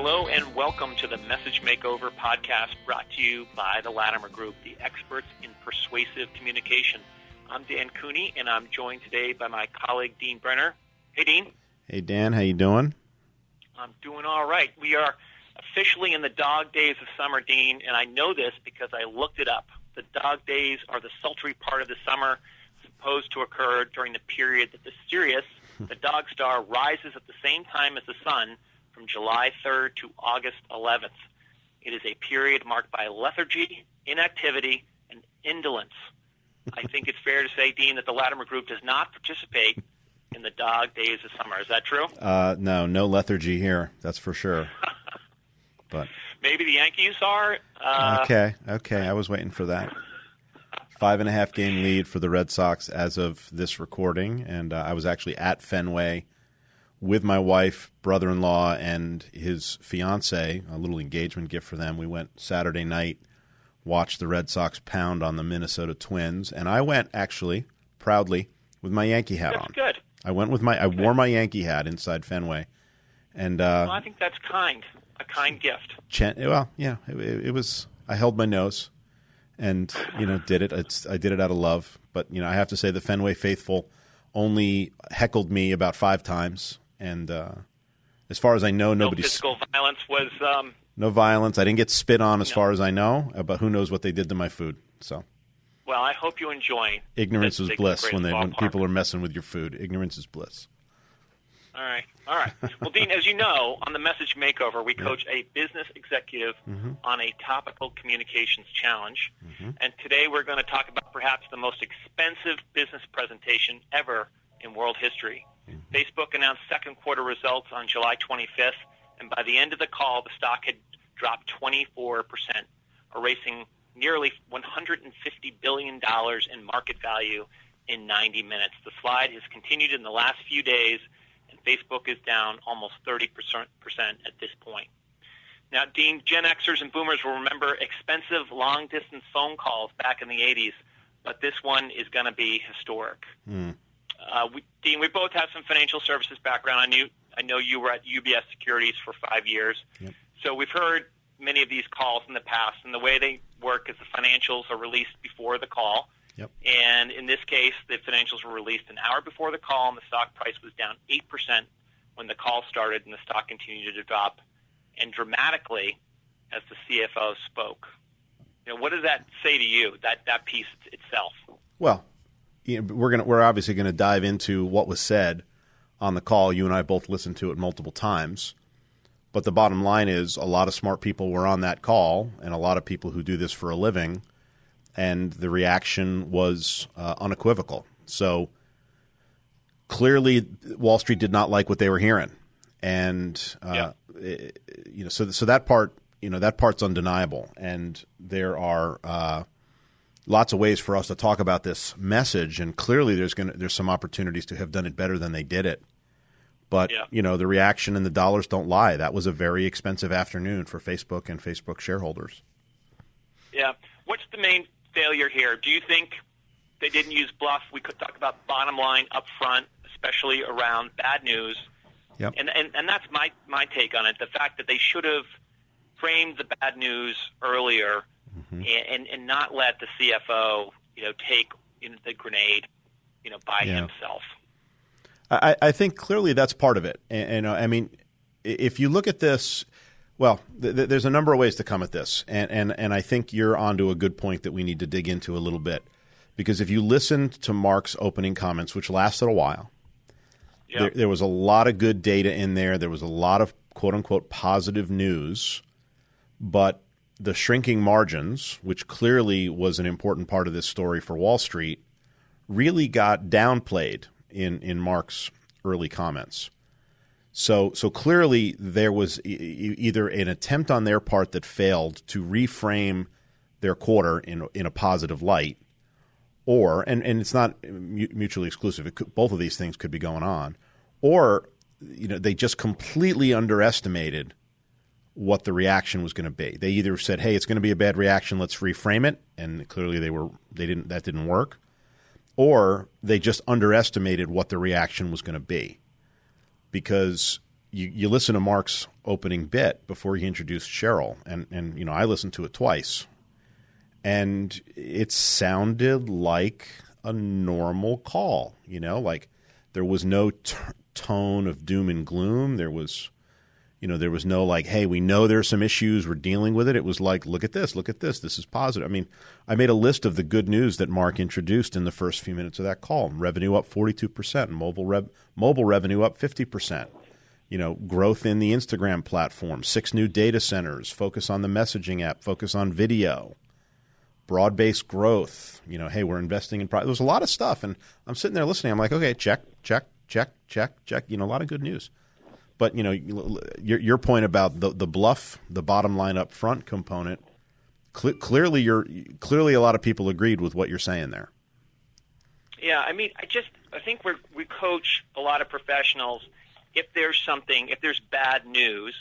Hello and welcome to the Message Makeover podcast brought to you by the Latimer Group, the experts in persuasive communication. I'm Dan Cooney, and I'm joined today by my colleague, Dean Brenner. Hey, Dean. Hey, Dan. How you doing? I'm doing all right. We are officially in the dog days of summer, Dean, and I know this because I looked it up. The dog days are the sultry part of the summer, supposed to occur during the period that the Sirius, the dog star, rises at the same time as the sun from July 3rd to August 11th. It is a period marked by lethargy, inactivity, and indolence. I think it's fair to say, Dean, that the Latimer Group does not participate in the dog days of summer. Is that true? No lethargy here. That's for sure. But maybe the Yankees are. Okay. I was waiting for that. 5.5 game lead for the Red Sox as of this recording, and I was actually at Fenway with my wife, brother-in-law, and his fiance. A little engagement gift for them. We went Saturday night, watched the Red Sox pound on the Minnesota Twins, and I went actually proudly with my Yankee hat on. That's good. I wore my Yankee hat inside Fenway, and well, I think that's a kind gift. It was. I held my nose, and did it. I did it out of love, but I have to say the Fenway faithful only heckled me about 5 times, and as far as I know, no physical violence was. No violence. I didn't get spit on, as far as I know, but who knows what they did to my food? So. Well, I hope you enjoy. Ignorance is bliss when people are messing with your food. Ignorance is bliss. All right. Well, Dean, as you know, on the Message Makeover, we coach a business executive on a topical communications challenge. And today we're going to talk about perhaps the most expensive business presentation ever in world history. Facebook announced second quarter results on July 25th, and by the end of the call, the stock had dropped 24%, erasing nearly $150 billion in market value in 90 minutes. The slide has continued in the last few days, and Facebook is down almost 30% at this point. Now, Dean, Gen Xers and Boomers will remember expensive long-distance phone calls back in the 80s, but this one is going to be historic. Dean, we both have some financial services background. I know you were at UBS Securities for 5 years. Yep. So we've heard many of these calls in the past, and the way they work is the financials are released before the call. Yep. And in this case, the financials were released an hour before the call, and the stock price was down 8% when the call started, and the stock continued to drop, and dramatically as the CFO spoke. What does that say to you, that piece itself? Well, we're obviously going to dive into what was said on the call. You and I both listened to it multiple times. But the bottom line is a lot of smart people were on that call, and a lot of people who do this for a living, and the reaction was unequivocal. So clearly Wall Street did not like what they were hearing. And so that part, that part's undeniable. And there are lots of ways for us to talk about this message, and clearly there's some opportunities to have done it better than they did it. But, the reaction and the dollars don't lie. That was a very expensive afternoon for Facebook and Facebook shareholders. Yeah. What's the main failure here? Do you think they didn't use bluff? We could talk about bottom line up front, especially around bad news. Yep. And that's my take on it, the fact that they should have framed the bad news earlier and not let the CFO, take the grenade, by himself. I think clearly that's part of it. And I mean, if you look at this, well, there's a number of ways to come at this. And I think you're onto a good point that we need to dig into a little bit. Because if you listened to Mark's opening comments, which lasted a while, there was a lot of good data in there. There was a lot of quote-unquote positive news. But the shrinking margins, which clearly was an important part of this story for Wall Street, really got downplayed in Mark's early comments. So clearly there was either an attempt on their part that failed to reframe their quarter in a positive light, or and it's not mutually exclusive. Both of these things could be going on, or they just completely underestimated what the reaction was going to be. They either said, "Hey, it's going to be a bad reaction. Let's reframe it," and clearly that didn't work. Or they just underestimated what the reaction was going to be. Because, you listen to Mark's opening bit before he introduced Sheryl, and I listened to it twice, and it sounded like a normal call. Like there was no tone of doom and gloom. There was no like, hey, we know there's some issues, we're dealing with it. It was like, look at this, this is positive. I mean, I made a list of the good news that Mark introduced in the first few minutes of that call. Revenue up 42%, mobile revenue up 50%. Growth in the Instagram platform, 6 new data centers, focus on the messaging app, focus on video, broad-based growth. Hey, we're investing in There was a lot of stuff, and I'm sitting there listening. I'm like, okay, check. A lot of good news. But your point about the bluff, the bottom line up front component, clearly a lot of people agreed with what you're saying there. Yeah, I mean, I think we coach a lot of professionals. If there's bad news,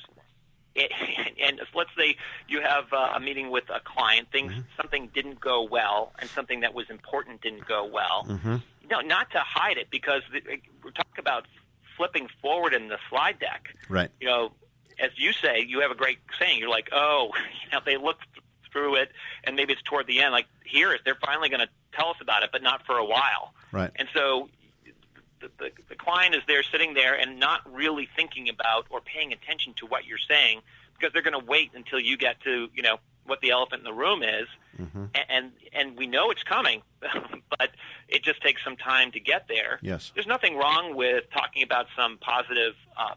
and let's say you have a meeting with a client, something didn't go well, and something that was important didn't go well. Not to hide it, because we're talking about flipping forward in the slide deck. Right. As you say, you have a great saying. You're like, they look through it, and maybe it's toward the end. Like, they're finally going to tell us about it, but not for a while. Right. And so the client is there sitting there and not really thinking about or paying attention to what you're saying, because they're going to wait until you get to, what the elephant in the room is. And we know it's coming, but it just takes some time to get there. Yes. There's nothing wrong with talking about some positive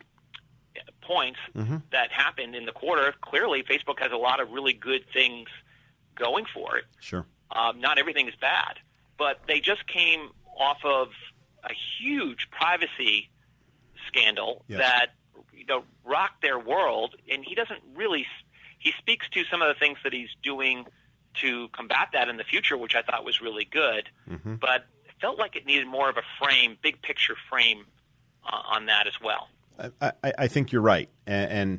points that happened in the quarter. Clearly, Facebook has a lot of really good things going for it. Sure. Not everything is bad, but they just came off of a huge privacy scandal that rocked their world, and he doesn't really – he speaks to some of the things that he's doing to combat that in the future, which I thought was really good, but it felt like it needed more of a frame, big picture frame on that as well. I think you're right. And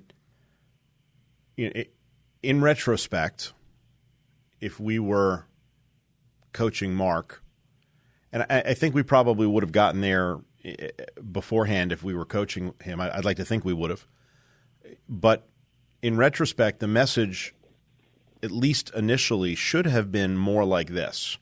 in retrospect, if we were coaching Mark, and I think we probably would have gotten there beforehand if we were coaching him. I'd like to think we would have. But in retrospect, the message, at least initially, should have been more like this.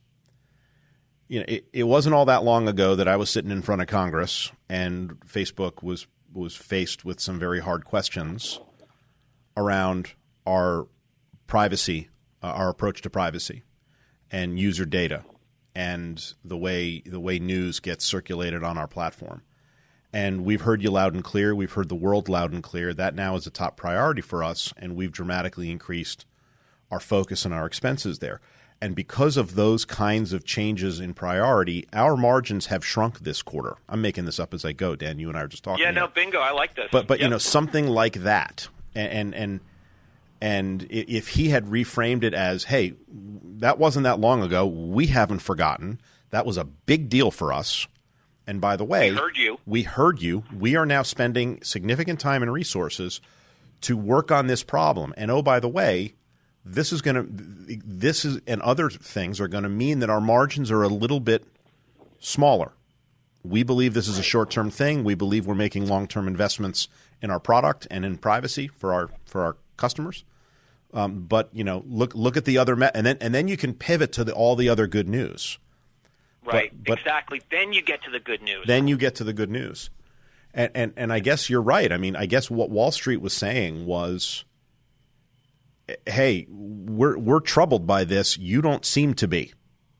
It wasn't all that long ago that I was sitting in front of Congress and Facebook was faced with some very hard questions around our privacy, our approach to privacy and user data, and the way news gets circulated on our platform. And we've heard you loud and clear. We've heard the world loud and clear. That now is a top priority for us, and we've dramatically increased our focus and our expenses there. And because of those kinds of changes in priority, our margins have shrunk this quarter. I'm making this up as I go, Dan. You and I are just talking. Yeah, no, bingo. I like this. But yep. Something like that. And if he had reframed it as, hey, that wasn't that long ago. We haven't forgotten. That was a big deal for us. And by the way, we heard you. We are now spending significant time and resources to work on this problem. And by the way, this and other things are going to mean that our margins are a little bit smaller. We believe this is a short-term thing. We believe we're making long-term investments in our product and in privacy for our customers. But look at the other, and then you can pivot to all the other good news. Right, exactly. Then you get to the good news. And I guess you're right. I mean, I guess what Wall Street was saying was, hey, we're troubled by this. You don't seem to be.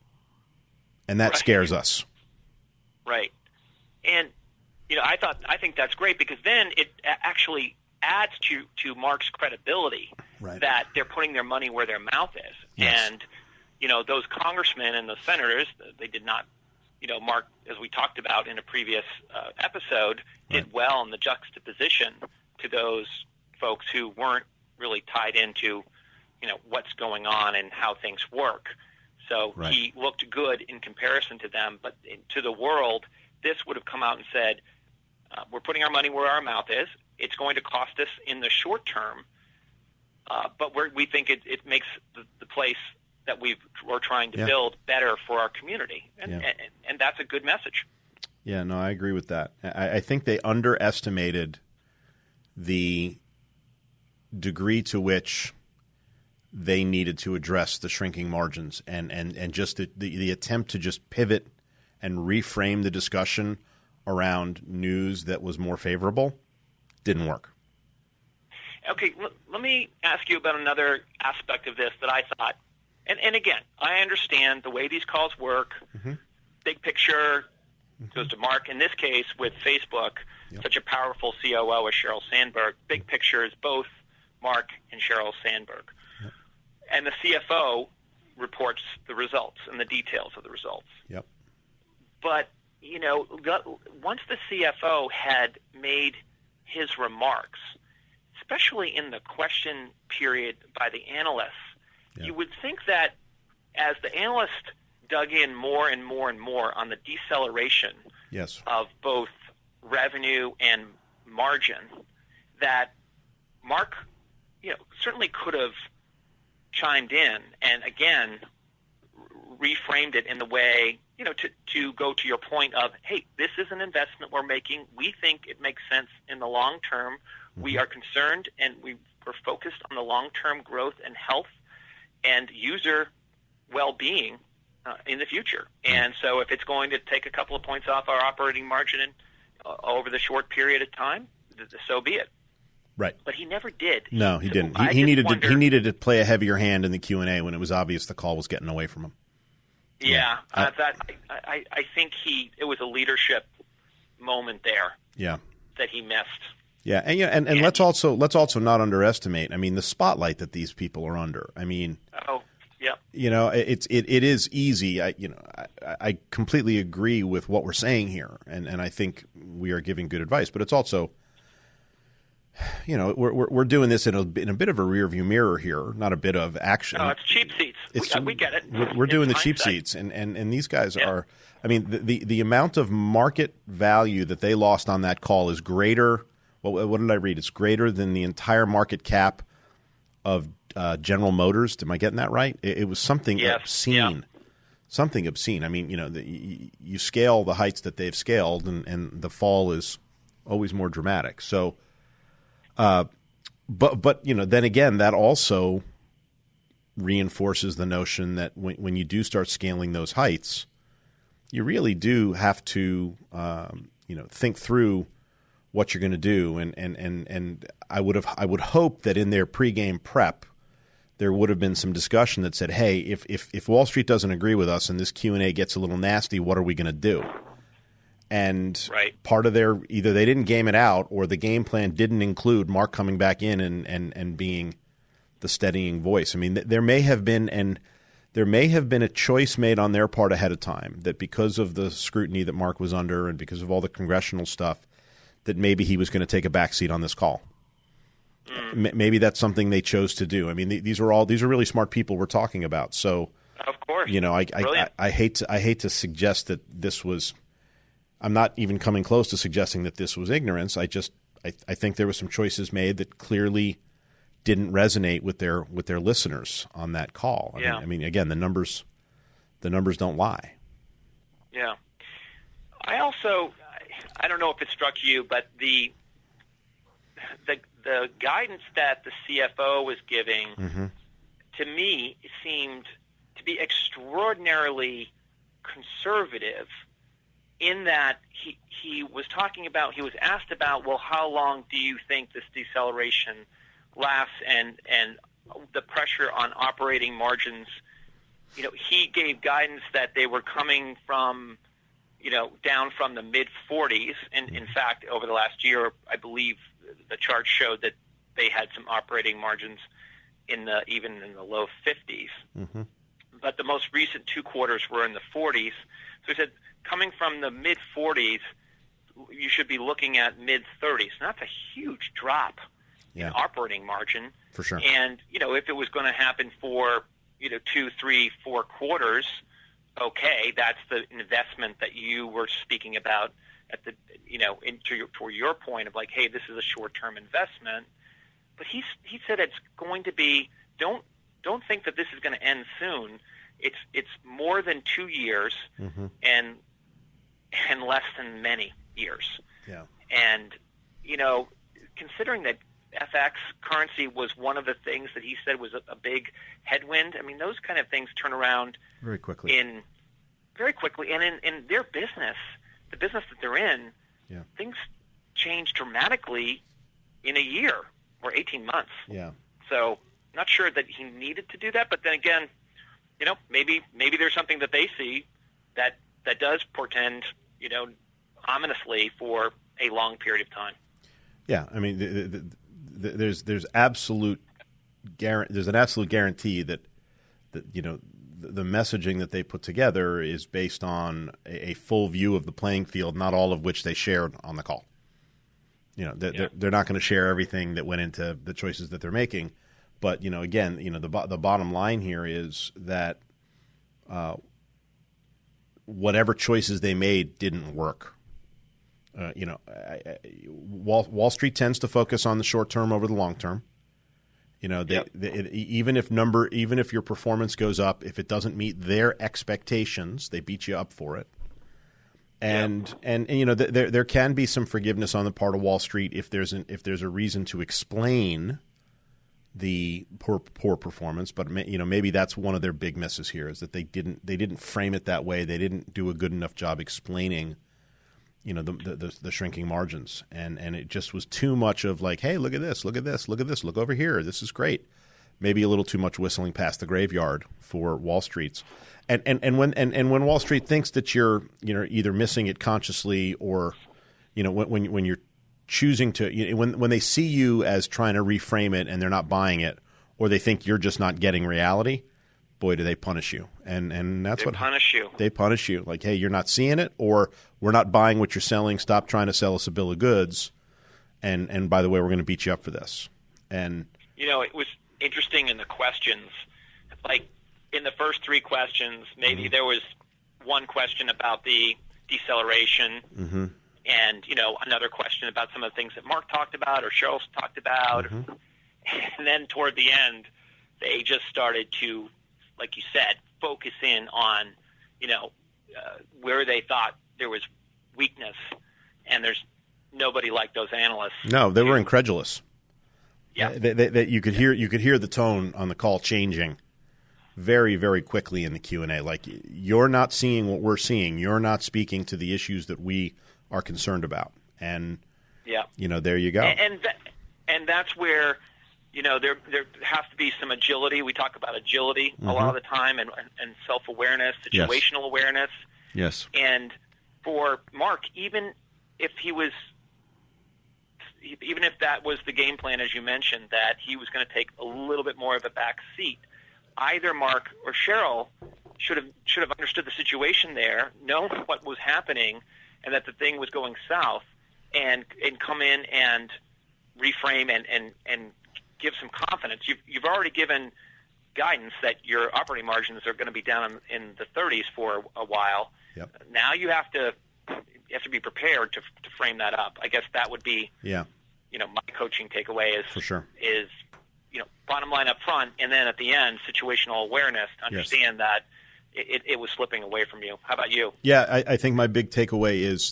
And that scares us. Right. And I think that's great, because then it actually adds to Mark's credibility that they're putting their money where their mouth is. Yes. And those congressmen and those senators, they did not, Mark, as we talked about in a previous episode, did well in the juxtaposition to those folks who weren't really tied into, what's going on and how things work. So he looked good in comparison to them, but to the world, this would have come out and said, we're putting our money where our mouth is. It's going to cost us in the short term, but we think it makes the place that we're trying to build better for our community. And that's a good message. Yeah, no, I agree with that. I think they underestimated the degree to which they needed to address the shrinking margins and just the attempt to just pivot and reframe the discussion around news that was more favorable didn't work. Okay, let me ask you about another aspect of this that I thought, and again, I understand the way these calls work. Mm-hmm. Big picture goes to Mark. In this case, with Facebook, such a powerful COO as Sheryl Sandberg, big picture is both Mark and Sheryl Sandberg. Yep. And the CFO reports the results and the details of the results. Yep. But, once the CFO had made his remarks, especially in the question period by the analysts, you would think that as the analyst dug in more and more and more on the deceleration of both revenue and margin, that Mark, certainly could have chimed in and again reframed it in the way, to go to your point of, hey, this is an investment we're making. We think it makes sense in the long term. Mm-hmm. We are concerned and we're focused on the long-term growth and health and user well-being in the future. And so if it's going to take a couple of points off our operating margin over the short period of time, so be it. Right. But he never did. No, he didn't. He needed to play a heavier hand in the Q&A when it was obvious the call was getting away from him. Yeah, I think it was a leadership moment there. Yeah. That he missed. Yeah, and let's also not underestimate. I mean, the spotlight that these people are under. I mean, it is easy. I completely agree with what we're saying here, and I think we are giving good advice. But it's also, we're doing this in a bit of a rearview mirror here, not a bit of action. No, it's cheap seats. We get it. We're doing the cheap seats, and these guys are. I mean, the amount of market value that they lost on that call is greater. What did I read? It's greater than the entire market cap of General Motors. Am I getting that right? It was something obscene. Yeah. Something obscene. I mean, you scale the heights that they've scaled, and the fall is always more dramatic. So, but then again, that also reinforces the notion that when you do start scaling those heights, you really do have to think through what you're going to do, and I would hope that in their pregame prep there would have been some discussion that said, hey, if Wall Street doesn't agree with us and this Q&A gets a little nasty, what are we going to do? And part of either they didn't game it out or the game plan didn't include Mark coming back in and being the steadying voice. I mean, there may have been a choice made on their part ahead of time that because of the scrutiny that Mark was under and because of all the congressional stuff, that maybe he was going to take a backseat on this call. Maybe that's something they chose to do. I mean, these are really smart people we're talking about. So, of course, I hate to suggest that this was. I'm not even coming close to suggesting that this was ignorance. I think there were some choices made that clearly didn't resonate with their listeners on that call. I mean, again, the numbers don't lie. Yeah. I don't know if it struck you, but the guidance that the CFO was giving, to me, seemed to be extraordinarily conservative in that he was talking about, he was asked about, well, how long do you think this deceleration lasts and the pressure on operating margins? He gave guidance that they were coming from down from the mid-40s. And in fact, over the last year, I believe the chart showed that they had some operating margins even in the low 50s. Mm-hmm. But the most recent 2 quarters were in the 40s. So he said, coming from the mid-40s, you should be looking at mid-30s. And that's a huge drop in operating margin. For sure. And, if it was going to happen for, 2, 3, 4 quarters, okay, that's the investment that you were speaking about at the, for your point of like, hey, this is a short-term investment. But he said it's going to be, don't think that this is going to end soon. It's more than 2 years and less than many years. Yeah. And, considering that FX currency was one of the things that he said was a big headwind. I mean, those kind of things turn around very quickly. And in their business, the business that they're in, things change dramatically in a year or 18 months. Yeah. So not sure that he needed to do that, but then again, maybe there's something that they see that does portend, ominously for a long period of time. Yeah, I mean, there's an absolute guarantee that the messaging that they put together is based on a full view of the playing field, not all of which they shared on the call. They're not going to share everything that went into the choices that they're making, but again, the bottom line here is that whatever choices they made didn't work. Wall Street tends to focus on the short term over the long term. Even if your performance goes up, if it doesn't meet their expectations, they beat you up for it. And there can be some forgiveness on the part of Wall Street if there's a reason to explain the poor performance. But maybe that's one of their big misses here, is that they didn't frame it that way. They didn't do a good enough job explaining the shrinking margins, and it just was too much of like, hey, look at this, look at this, look at this, look over here, this is great. Maybe a little too much whistling past the graveyard for Wall Street's, and when Wall Street thinks that you're either missing it consciously or when you're choosing to when they see you as trying to reframe it and they're not buying it, or they think you're just not getting reality, boy, do they punish you. And that's what punish you. They punish you. Like, hey, you're not seeing it, or we're not buying what you're selling. Stop trying to sell us a bill of goods. And by the way, we're going to beat you up for this. And it was interesting in the questions. Like in the first three questions, maybe there was one question about the deceleration, and another question about some of the things that Mark talked about or Cheryl's talked about. And then toward the end, they just started to, like you said, focus in on, where they thought there was weakness, and there's nobody like those analysts. No, they were incredulous. Yeah, you could hear the tone on the call changing very, very quickly in the Q&A. Like, you're not seeing what we're seeing. You're not speaking to the issues that we are concerned about. And there you go. And that's where. There has to be some agility. We talk about agility a lot of the time, and self-awareness, situational awareness. Yes. And for Mark, even if that was the game plan, as you mentioned, that he was going to take a little bit more of a back seat, either Mark or Cheryl should have understood the situation there, known what was happening, and that the thing was going south, and come in and reframe and give some confidence. You've already given guidance that your operating margins are going to be down in the 30s for a while. Yep. Now you have to be prepared to frame that up. I guess that would be my coaching takeaway is for sure is bottom line up front, and then at the end situational awareness to understand that it was slipping away from you. How about you? Yeah, I think my big takeaway is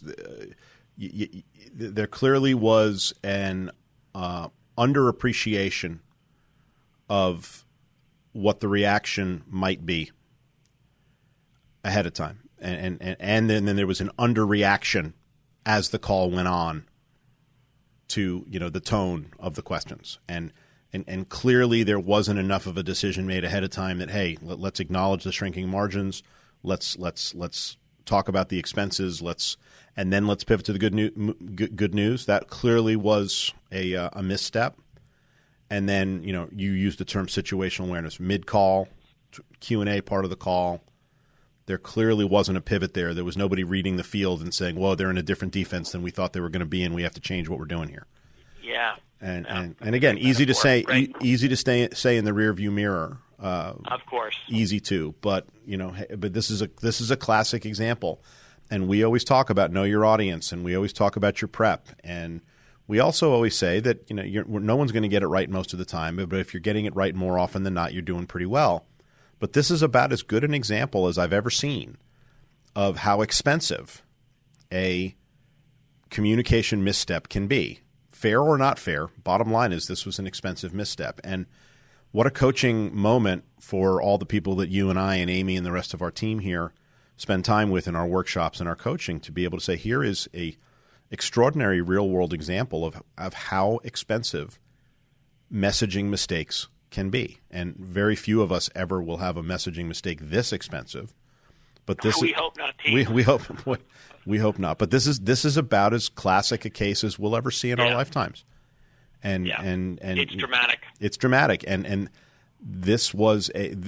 there clearly was an underappreciation of what the reaction might be ahead of time, and then there was an underreaction as the call went on to the tone of the questions, and clearly there wasn't enough of a decision made ahead of time that, hey, let's acknowledge the shrinking margins, let's talk about the expenses, and then let's pivot to the good news. That clearly was a misstep. And then, you used the term situational awareness. Mid-call, Q&A part of the call, there clearly wasn't a pivot there. There was nobody reading the field and saying, whoa, they're in a different defense than we thought they were going to be, and we have to change what we're doing here. Yeah. And again, easy to say in the rearview mirror. Of course. Easy to, but this is a classic example. And we always talk about know your audience, and we always talk about your prep, and we also always say that no one's going to get it right most of the time, but if you're getting it right more often than not, you're doing pretty well. But this is about as good an example as I've ever seen of how expensive a communication misstep can be fair or not fair, bottom line is this was an expensive misstep. And what a coaching moment for all the people that you and I and Amy and the rest of our team here spend time with in our workshops and our coaching, to be able to say, here is a extraordinary real-world example of how expensive messaging mistakes can be. And very few of us ever will have a messaging mistake this expensive. But this we hope not, team. We hope not. But this is about as classic a case as we'll ever see in our lifetimes. And it's dramatic. It's dramatic. And this was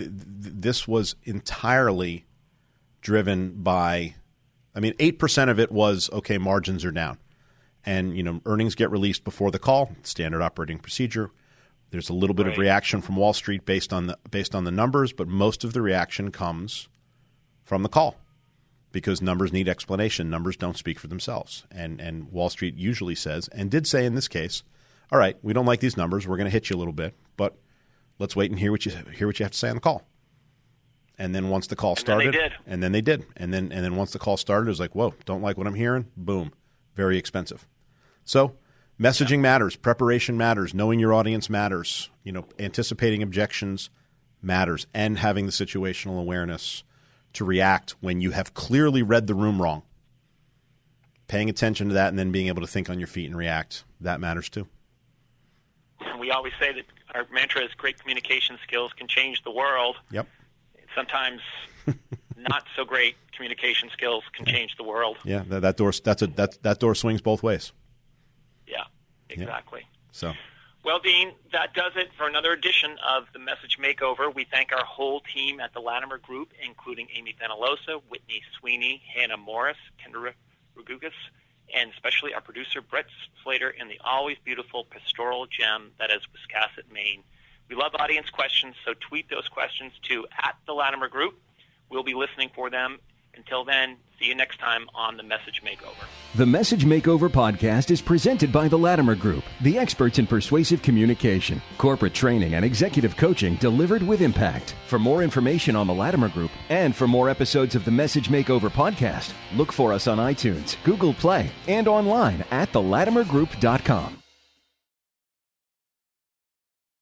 entirely driven by, 8% of it was, okay, margins are down. And, earnings get released before the call, standard operating procedure. There's a little bit of reaction from Wall Street based on the numbers, but most of the reaction comes from the call, because numbers need explanation. Numbers don't speak for themselves. And Wall Street usually says, and did say in this case, all right, we don't like these numbers. We're going to hit you a little bit, but let's wait and hear what you have to say on the call. And then once the call started, and then they did. And then once the call started, it was like, whoa, don't like what I'm hearing. Boom. Very expensive. So messaging matters. Preparation matters. Knowing your audience matters. Anticipating objections matters. And having the situational awareness to react when you have clearly read the room wrong. Paying attention to that and then being able to think on your feet and react, that matters too. We always say that our mantra is great communication skills can change the world. Yep. Sometimes not so great communication skills can change the world. Yeah, that door swings both ways. Yeah, exactly. Yeah. So, well, Dean, that does it for another edition of the Message Makeover. We thank our whole team at the Latimer Group, including Amy Fenalosa, Whitney Sweeney, Hannah Morris, Kendra Rugugas, and especially our producer, Brett Slater, in the always beautiful pastoral gem that is Wiscasset, Maine. We love audience questions, so tweet those questions to @the Latimer Group. We'll be listening for them. Until then, see you next time on The Message Makeover. The Message Makeover podcast is presented by the Latimer Group, the experts in persuasive communication, corporate training, and executive coaching delivered with impact. For more information on the Latimer Group and for more episodes of the Message Makeover podcast, look for us on iTunes, Google Play, and online at thelatimergroup.com.